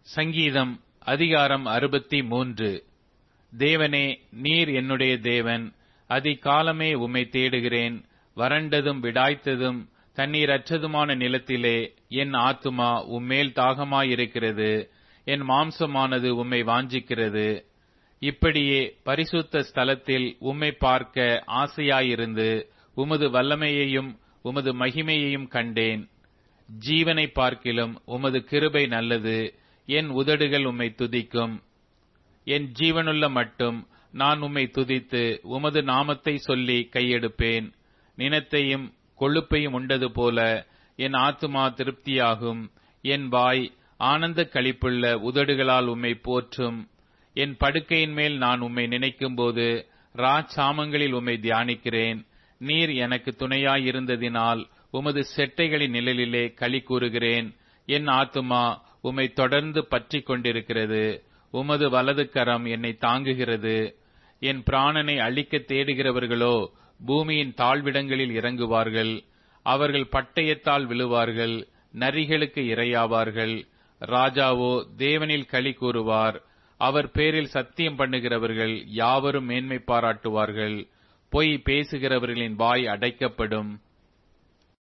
சங்கீதம் அதிகாரம் 63. தேவனே, நீர் என்னுடைய தேவன். அதிகாலமே உம்மை தேடுகிறேன். வறண்டதும் விடாய்த்ததும் தண்ணீரற்றதுமான நிலத்திலே என் ஆத்துமா உம்மேல் தாகமாயிருக்கிறது. என் மாம்சமானது உம்மை வாஞ்சிக்கிறது. இப்படியே பரிசுத்த ஸ்தலத்தில் உம்மை பார்க்க ஆசையாயிருந்து உமது வல்லமையையும் உமது மகிமையையும் கண்டேன். ஜீவனை பார்க்கிலும் உமது கிருபை நல்லது. என் உதடுகள் உம்மை துதிக்கும். என் ஜீவனுள்ள மட்டும் நான் உம்மை துதித்து உமது நாமத்தை சொல்லி கையெடுப்பேன். நினத்தையும் கொழுப்பையும் உண்டது போல என் ஆத்துமா திருப்தியாகும். என் வாய் ஆனந்த களிப்புள்ள உதடுகளால் உம்மை போற்றும். என் படுக்கையின் மேல் நான் உம்மை நினைக்கும்போது ராச்சாமங்களில் உம்மை தியானிக்கிறேன். நீர் எனக்கு துணையாயிருந்ததினால் உமது செட்டைகளின் நிழலிலே களி கூறுகிறேன். என் ஆத்துமா உம்மை தொடர்ந்து பற்றிக் கொண்டிருக்கிறது. உமது வலது கரம் என்னை தாங்குகிறது. என் பிராணனை அழிக்க தேடுகிறவர்களோ பூமியின் தாழ்விடங்களில் இறங்குவார்கள். அவர்கள் பட்டயத்தால் விழுவார்கள், நரிகளுக்கு இரையாவார்கள். ராஜாவோ தேவனில் களி கூறுவார். அவர் பேரில் சத்தியம் பண்ணுகிறவர்கள் யாவரும் மேன்மை பாராட்டுவார்கள். பொய் பேசுகிறவர்களின் வாய் அடைக்கப்படும்.